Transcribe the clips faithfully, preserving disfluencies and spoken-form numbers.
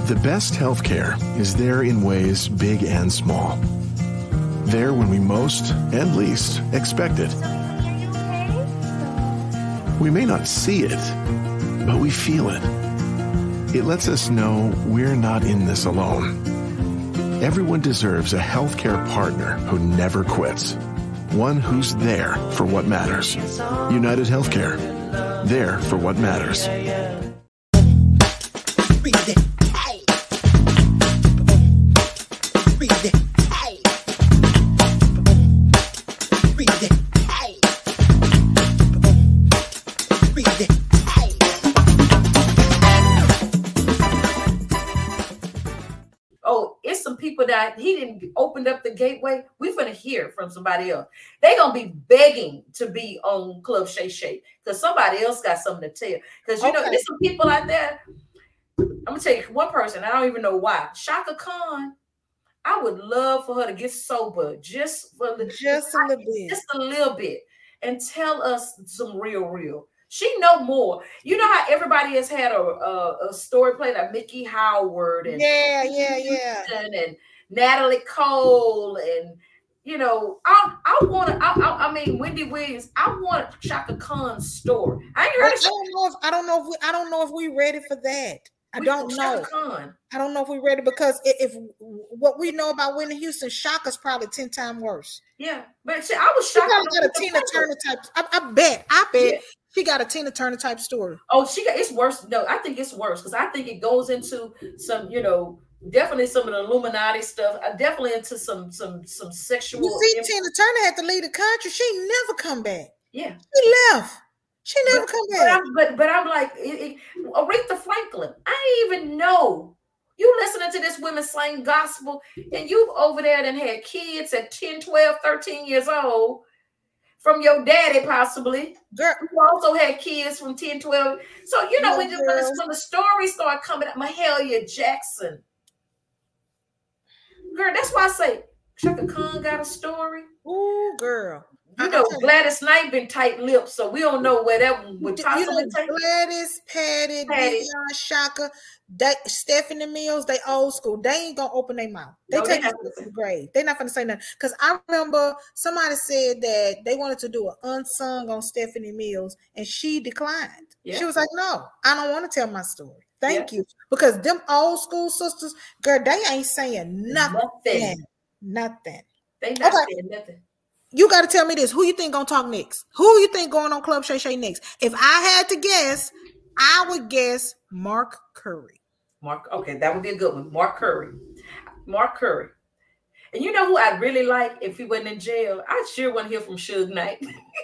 The best healthcare is there in ways big and small. There when we most and least expect it. We may not see it, but we feel it. It lets us know we're not in this alone. Everyone deserves a healthcare partner who never quits. One who's there for what matters. United Healthcare. There for what matters. That he didn't open up the gateway, we're gonna hear from somebody else. They're gonna be begging to be on Club Shay Shay because somebody else got something to tell. Because you okay. know, there's some people out there. I'm gonna tell you one person, I don't even know why. Chaka Khan, I would love for her to get sober just for the just a little bit, just a little bit, and tell us some real, real. She know more. You know how everybody has had a a, a story play like Mickey Howard and yeah, yeah, yeah, and Natalie Cole, and you know, I I want to. I, I I mean, Wendy Williams. I want Chaka Khan's story. I ain't heard. I don't know if I don't know if we I don't know if we ready for that. I we don't know. Khan. I don't know if we ready because if, if what we know about Whitney Houston, Chaka's probably ten times worse. Yeah, but see, I was shocked. She got a Tina Turner type. I, I bet. I bet. Yeah. She got a Tina Turner type story. Oh, she got it's worse. No, I think it's worse because I think it goes into some, you know. Definitely some of the Illuminati stuff. I'm definitely into some some some sexual. You see, imp- Tina Turner had to leave the country. She never come back. Yeah, she left. She never but, come back. But I'm, but, but I'm like, it, it, Aretha Franklin. I didn't even know you listening to this women sing gospel, and you over there and had kids at ten, twelve, thirteen years old from your daddy, possibly. Girl, you also had kids from ten, twelve. So you know no, when, when, the, when the stories start coming up, Mahalia Jackson. Girl, that's why I say Chaka Khan got a story. Ooh, girl. You know, Gladys Knight been tight lipped, so we don't know where that would possibly you know, take. Gladys, Patty, Patty. Deion, Shaka, they, Stephanie Mills, they old school. They ain't gonna open their mouth. They no, take it to the grave. They're not gonna say nothing. Because I remember somebody said that they wanted to do an unsung on Stephanie Mills, and she declined. Yeah. She was like, "No, I don't want to tell my story. Thank yeah. you." Because them old school sisters, girl, they ain't saying nothing. Nothing. Nothing. They not okay. saying nothing. You got to tell me this. Who you think gonna talk next? Who you think going on Club Shay Shay next? If I had to guess, I would guess Mark Curry. Mark, okay, that would be a good one. Mark Curry. Mark Curry. And you know who I'd really like if he wasn't in jail? I sure want to hear from Suge Knight.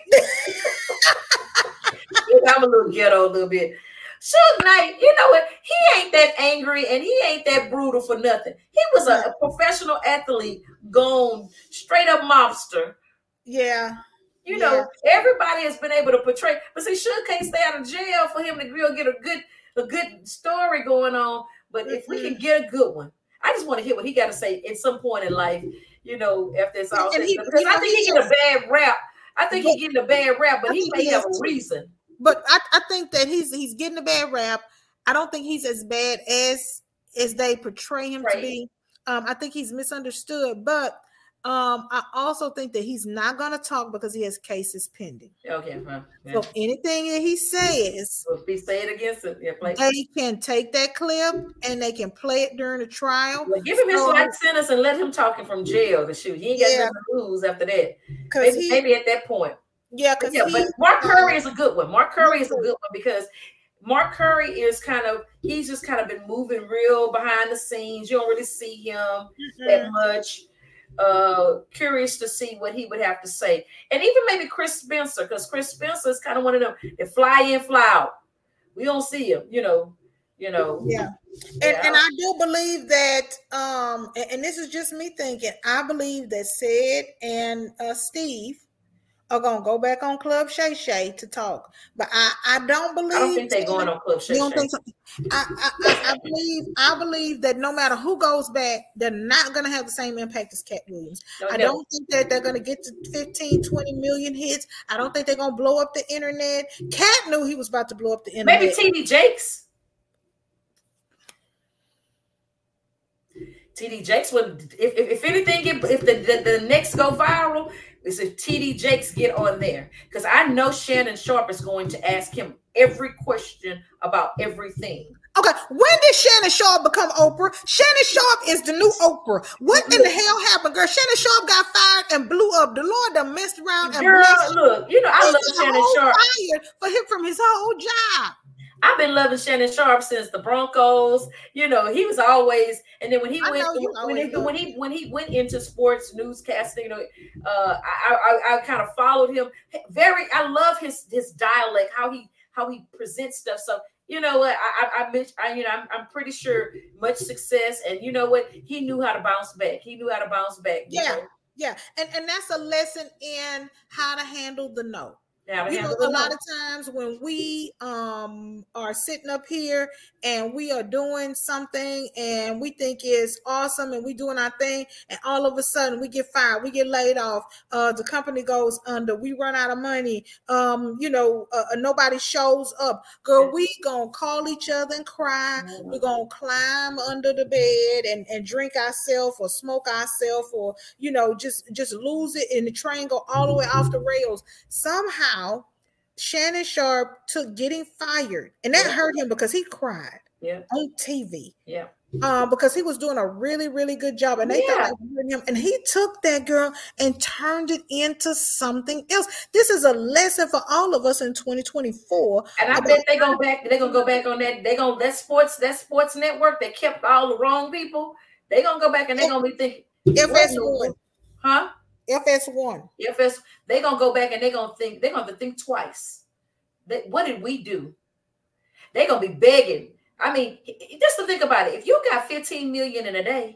I'm a little ghetto a little bit. Suge Knight, you know what? He ain't that angry and he ain't that brutal for nothing. He was a, a professional athlete, gone straight up mobster. Yeah. You yeah. know, everybody has been able to portray, but see, Suge can't stay out of jail for him to really get a good a good story going on. But mm-hmm. if we can get a good one, I just want to hear what he got to say at some point in life, you know, after it's all said. Because I think he get a bad rap. I think he's getting a bad rap, but he may have a reason. But I, I think that he's he's getting a bad rap. I don't think he's as bad as as they portray him right. to be. Um, I think he's misunderstood, but um, I also think that he's not going to talk because he has cases pending. Okay, huh? Yeah. So anything that he says, so if he say it against it, yeah, play. They can take that clip and they can play it during the trial. Well, give him his life sentence and let him talking from jail to shoot. He ain't got yeah. nothing to lose after that. Maybe, he, maybe at that point. Yeah, because yeah, but Mark Curry is a good one. Mark Curry is a good one because Mark Curry is kind of he's just kind of been moving real behind the scenes. You don't really see him mm-hmm. that much. Uh, curious to see what he would have to say, and even maybe Chris Spencer, because Chris Spencer is kind of one of them that fly in, fly out. We don't see him, you know. You know. Yeah, and yeah. and I do believe that. Um, and, and this is just me thinking. I believe that Sid and uh, Steve are gonna go back on Club Shay Shay to talk, but I, I don't believe. I don't think they're going on Club Shay Shay. You don't think so? I, I, I believe I believe that no matter who goes back, they're not gonna have the same impact as Cat Williams. No, I don't think that they're gonna get to fifteen, twenty million hits. I don't think they're gonna blow up the internet. Cat knew he was about to blow up the internet. Maybe T D Jakes. T D Jakes would, if, if, if anything, if the, the, the next go viral, is if T D Jakes get on there. Because I know Shannon Sharpe is going to ask him every question about everything. Okay, when did Shannon Sharpe become Oprah? Shannon Sharpe is the new Oprah. What in the hell happened, girl? Shannon Sharpe got fired and blew up. The Lord done messed around and girl, blessed. Look, you know, I love Shannon Sharpe. Fired for him from his whole job. I've been loving Shannon Sharpe since the Broncos. You know, he was always, and then when he I went, when he, when he when he went into sports newscasting, you know, uh, I I, I kind of followed him. Very, I love his his dialect, how he how he presents stuff. So. You know what? I, I, I, I you know, I'm, I'm pretty sure much success, and you know what? He knew how to bounce back. He knew how to bounce back. Yeah, know? yeah, and and that's a lesson in how to handle the no. Yeah, you know, a lot of times when we um are sitting up here and we are doing something and we think it's awesome and we doing our thing, and all of a sudden we get fired, we get laid off, uh the company goes under, we run out of money, um you know uh, nobody shows up, girl, we gonna call each other and cry. Mm-hmm. We're gonna climb under the bed and and drink ourselves or smoke ourselves, or you know just just lose it, and the train go all the way off the rails. Somehow Shannon Sharpe took getting fired, and that yeah. hurt him because he cried yeah. on T V. Yeah. Um, because he was doing a really, really good job, and they yeah. thought like him, and he took that girl and turned it into something else. This is a lesson for all of us in twenty twenty-four. And I bet they go back. They're gonna go back on that. They gonna that sports that sports network that kept all the wrong people. They gonna go back and they're gonna be thinking, F S one, huh? F S one. F S. They gonna go back and they're gonna think. They're gonna have to think twice. That what did we do? They're gonna be begging. I mean, just to think about it. If you got fifteen million in a day.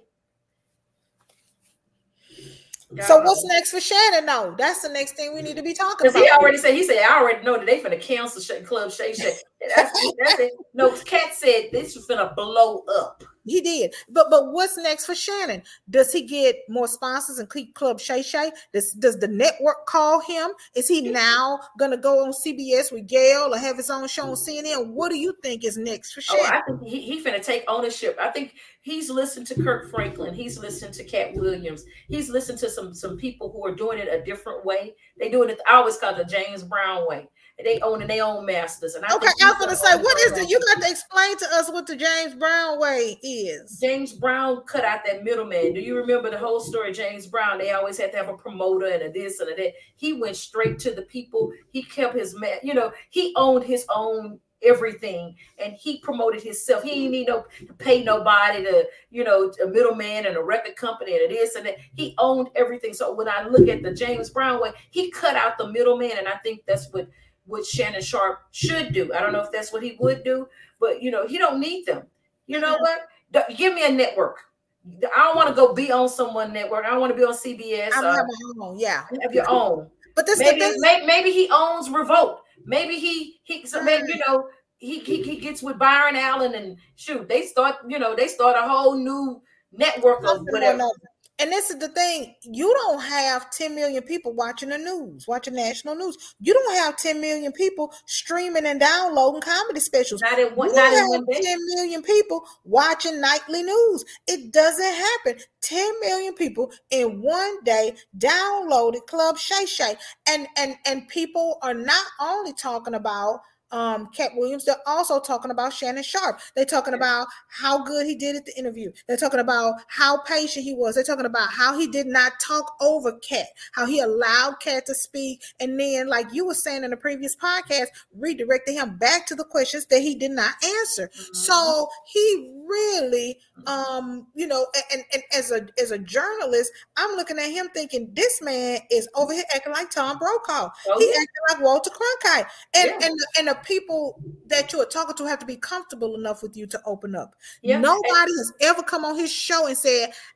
So what's next for Shannon? No, that's the next thing we need to be talking about. He already said, he said, I already know that they finna cancel Club Shay Shay. That's, that's it. No, Cat said this was finna blow up. He did. But but what's next for Shannon? Does he get more sponsors and keep Club Shay Shay? Does, does the network call him? Is he now going to go on C B S with Gail or have his own show on C N N? What do you think is next for Shannon? Oh, I think he, he finna take ownership. I think he's listened to Kirk Franklin. He's listened to Cat Williams. He's listened to some, some people who are doing it a different way. They doing it, I always call it the James Brown way. They own and they own masters. And I okay, I was gonna say, what is it? You got to explain to us what the James Brown way is. James Brown cut out that middleman. Do you remember the whole story of James Brown? They always had to have a promoter and a this and a that. He went straight to the people. He kept his man, you know, he owned his own everything, and he promoted himself. He didn't need no to pay nobody to, you know, a middleman and a record company and this and that. He owned everything. So when I look at the James Brown way, he cut out the middleman, and I think that's what what Shannon Sharpe should do. I don't know if that's what he would do, but you know, he don't need them. You know what? Give me a network. I don't want to go be on someone network. I don't want to be on C B S. I have my own, yeah. Have your own. But this maybe, thing- maybe maybe he owns Revolt. Maybe he he so maybe you know he, he he gets with Byron Allen and shoot, they start, you know, they start a whole new network of whatever. And this is the thing, you don't have ten million people watching the news, watching national news. You don't have ten million people streaming and downloading comedy specials. Not in one, you not have in one day. ten million people watching nightly news. It doesn't happen. ten million people in one day downloaded Club Shay Shay. And, and, and people are not only talking about um Cat Williams, they're also talking about Shannon Sharpe. They're talking about how good he did at the interview. They're talking about how patient he was. They're talking about how he did not talk over Cat, how he allowed Cat to speak, and then, like you were saying in the previous podcast, redirected him back to the questions that he did not answer. Mm-hmm. So he really um you know, and, and as a as a journalist, I'm looking at him thinking this man is over here acting like Tom Brokaw. Oh, he yeah. acting like Walter Cronkite. And yeah. and and the people that you are talking to have to be comfortable enough with you to open up. Yeah. Nobody has ever come on his show and said,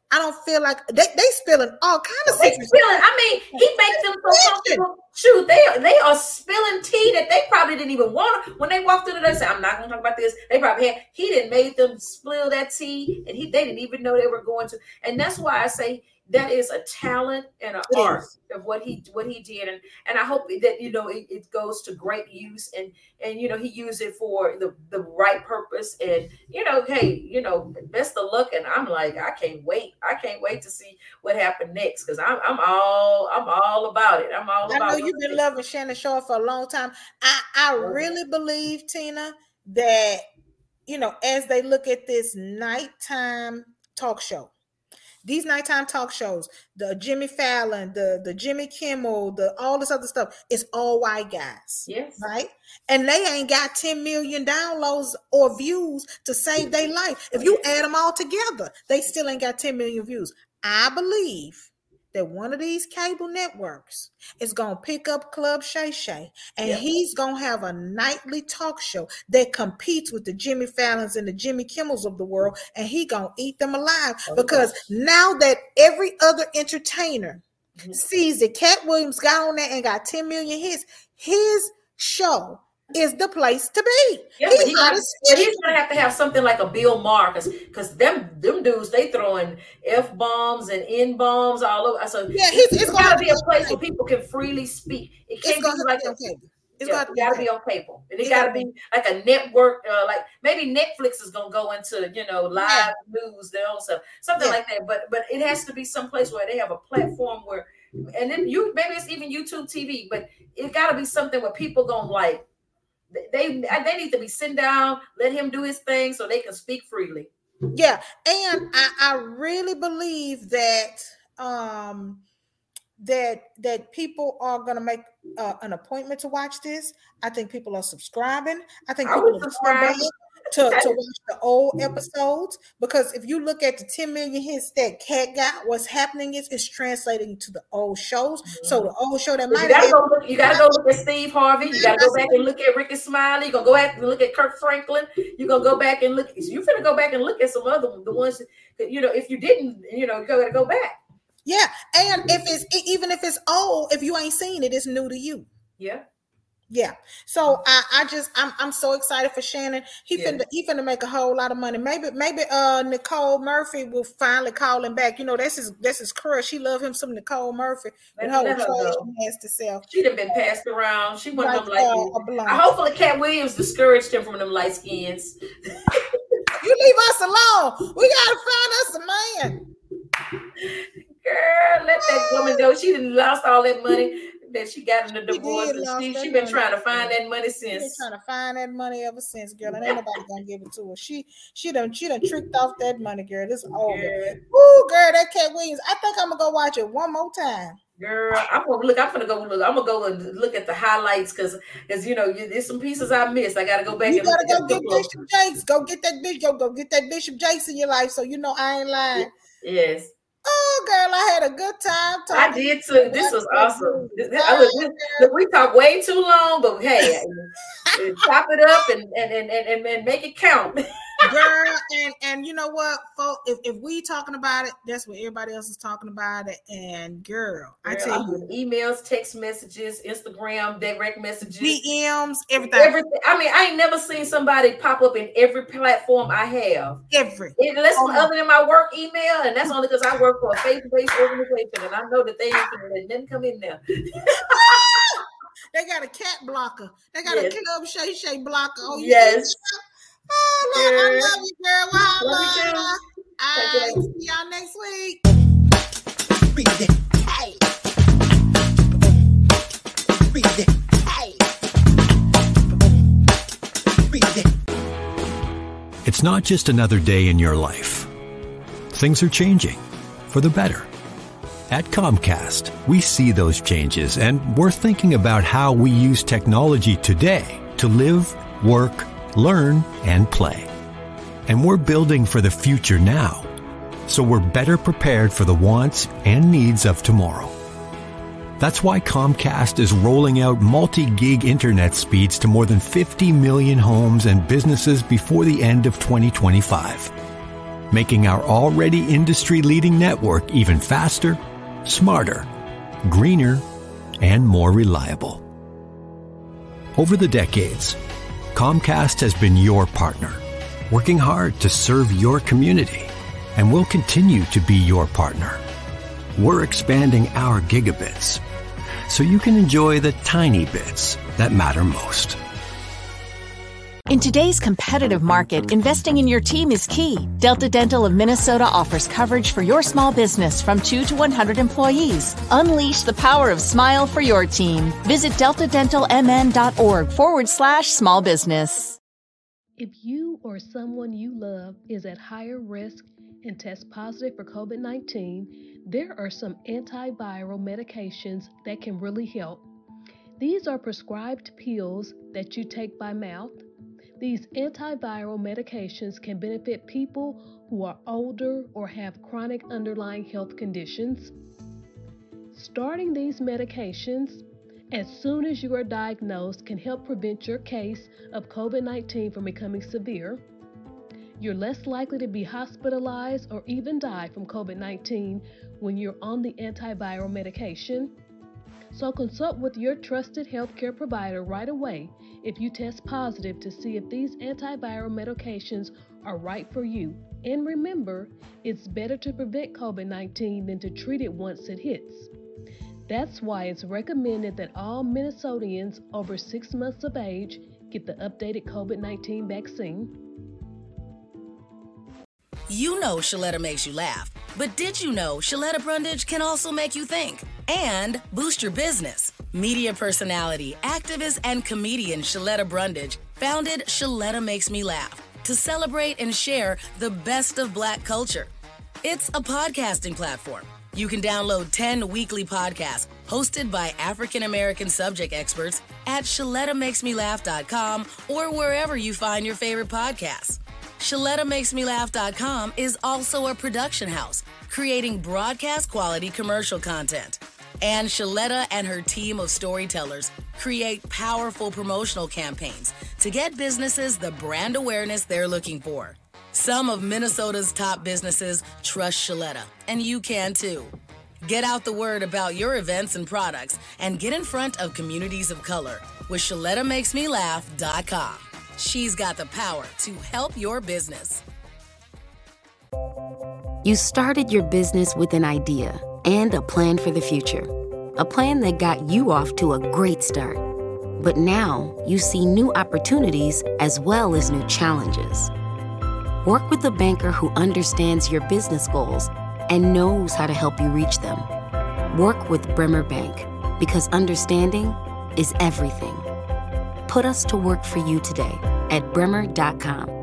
I don't feel like they they spilling all kind of they secrets. spilling. I mean, he makes them so comfortable. Shoot, they they are spilling tea that they probably didn't even want. When they walked into, they said, "I'm not going to talk about this." They probably had. He didn't make them spill that tea, and he they didn't even know they were going to. And that's why I say that is a talent and an art of what he what he did, and and I hope that you know it, it goes to great use, and and you know he used it for the the right purpose, and you know hey you know best of luck, and I'm like I can't wait I can't wait to see what happened next, because I'm I'm all I'm all about it I'm all about. I know you've been loving Shannon Sharpe for a long time. I I really believe, Tina, that you know as they look at this nighttime talk show. These nighttime talk shows, the Jimmy Fallon, the, the Jimmy Kimmel, the all this other stuff, it's all white guys. Yes. Right? And they ain't got ten million downloads or views to save their life. If you add them all together, they still ain't got ten million views. I believe that one of these cable networks is going to pick up Club Shay Shay, and yep. he's going to have a nightly talk show that competes with the Jimmy Fallons and the Jimmy Kimmels of the world, and he going to eat them alive. Okay. Because now that every other entertainer mm-hmm. sees that Cat Williams got on there and got ten million hits, his show is the place to be. Yeah, he's, he's gonna, he's gonna have to have something like a Bill Maher, because because them them dudes, they throwing F bombs and N bombs all over. So yeah, he's, it's, it's gotta be a place where people can freely speak. It can't be like a, it's yeah, got it gotta be on paper, and it, it gotta be like a network. Uh, like maybe Netflix is gonna go into you know live yeah. news, their own stuff, something yeah. like that. But but it has to be someplace where they have a platform where, and then you maybe it's even YouTube T V, but it gotta be something where people gonna like. They they need to be sitting down, let him do his thing so they can speak freely. Yeah, and I, I really believe that um that that people are gonna make uh, an appointment to watch this. I think people are subscribing. I think people are subscribing to, to watch the old episodes, because if you look at the ten million hits that Cat got, what's happening is it's translating to the old shows. Mm-hmm. So the old show that you might gotta have, go look, you gotta go look at Steve Harvey, you gotta go back and look at Ricky Smiley, you're gonna go back and look at Kirk Franklin, you're gonna go back and look, you're gonna go back and look at some other the ones that, you know, if you didn't, you know, you gotta go back. Yeah, and if it's even if it's old, if you ain't seen it, it's new to you. Yeah. Yeah, so I, I just I'm I'm so excited for Shannon. He yeah. finna he finna make a whole lot of money. Maybe maybe uh Nicole Murphy will finally call him back. You know, that's his that's his crush. She love him some Nicole Murphy. And her she has to sell. She'd have been passed around. She wasn't like, them like uh, I hopefully Cat Williams discouraged him from them light skins. You leave us alone. We gotta find us a man. Girl, let that woman go. She done lost all that money that she got in the divorce. She, she been money. trying to find that money since. She been trying to find that money ever since, girl. And ain't nobody gonna give it to her. She she done she done tricked off that money, girl. This is over. Ooh, girl, that Cat Williams. I think I'm gonna go watch it one more time. Girl, I'm gonna look. I'm gonna go look. I'm gonna go and look at the highlights because, because you know, there's some pieces I missed. I gotta go back. You and gotta look go at get Bishop Jakes. Go get that Bishop. Go get that Bishop Jakes in your life, so you know I ain't lying. Yes. Oh, girl, I had a good time talking. I did too. This was awesome. This, this, look, this, look, we talked way too long, but hey, chop it up and and, and and and make it count. Girl, and and you know what, folks, if, if we talking about it, that's what everybody else is talking about it. And girl, girl I tell you, emails, text messages, Instagram, direct messages, D Ms, everything. Everything. I mean, I ain't never seen somebody pop up in every platform I have. Every. Unless oh. other than my work email, and that's only because I work for a faith-based organization, and I know that they ain't gonna let them come in there. They got a cat blocker. They got yes. a Club Shay Shay blocker. Oh yes. Oh, Lord, I love you, girl. Well, love you too. All right, see y'all next week. Read it. Hey. Read it. Hey. Read it. It's not just another day in your life. Things are changing for the better. At Comcast, we see those changes, and we're thinking about how we use technology today to live, work, learn, and play. And we're building for the future now, so we're better prepared for the wants and needs of tomorrow. That's why Comcast is rolling out multi-gig internet speeds to more than fifty million homes and businesses before the end of twenty twenty-five. making our already industry-leading network even faster, smarter, greener, and more reliable. Over the decades, Comcast has been your partner, working hard to serve your community, and will continue to be your partner. We're expanding our gigabits so you can enjoy the tiny bits that matter most. In today's competitive market, investing in your team is key. Delta Dental of Minnesota offers coverage for your small business from two to one hundred employees. Unleash the power of smile for your team. Visit deltadentalmn.org forward slash small business. If you or someone you love is at higher risk and tests positive for COVID nineteen, there are some antiviral medications that can really help. These are prescribed pills that you take by mouth. These antiviral medications can benefit people who are older or have chronic underlying health conditions. Starting these medications as soon as you are diagnosed can help prevent your case of COVID nineteen from becoming severe. You're less likely to be hospitalized or even die from COVID nineteen when you're on the antiviral medication. So consult with your trusted healthcare provider right away if you test positive to see if these antiviral medications are right for you. And remember, it's better to prevent COVID nineteen than to treat it once it hits. That's why it's recommended that all Minnesotans over six months of age get the updated COVID nineteen vaccine. You know Shaletta makes you laugh, but did you know Shaletta Brundage can also make you think and boost your business? Media personality, activist, and comedian Shaletta Brundage founded Shaletta Makes Me Laugh to celebrate and share the best of Black culture. It's a podcasting platform. You can download ten weekly podcasts hosted by African-American subject experts at shaletta makes me laugh dot com or wherever you find your favorite podcasts. shaletta makes me laugh dot com is also a production house creating broadcast-quality commercial content. And Shaletta and her team of storytellers create powerful promotional campaigns to get businesses the brand awareness they're looking for. Some of Minnesota's top businesses trust Shaletta, and you can too. Get out the word about your events and products and get in front of communities of color with shaletta makes me laugh dot com. She's got the power to help your business. You started your business with an idea and a plan for the future. A plan that got you off to a great start. But now you see new opportunities as well as new challenges. Work with a banker who understands your business goals and knows how to help you reach them. Work with Bremer Bank, because understanding is everything. Put us to work for you today at bremer dot com.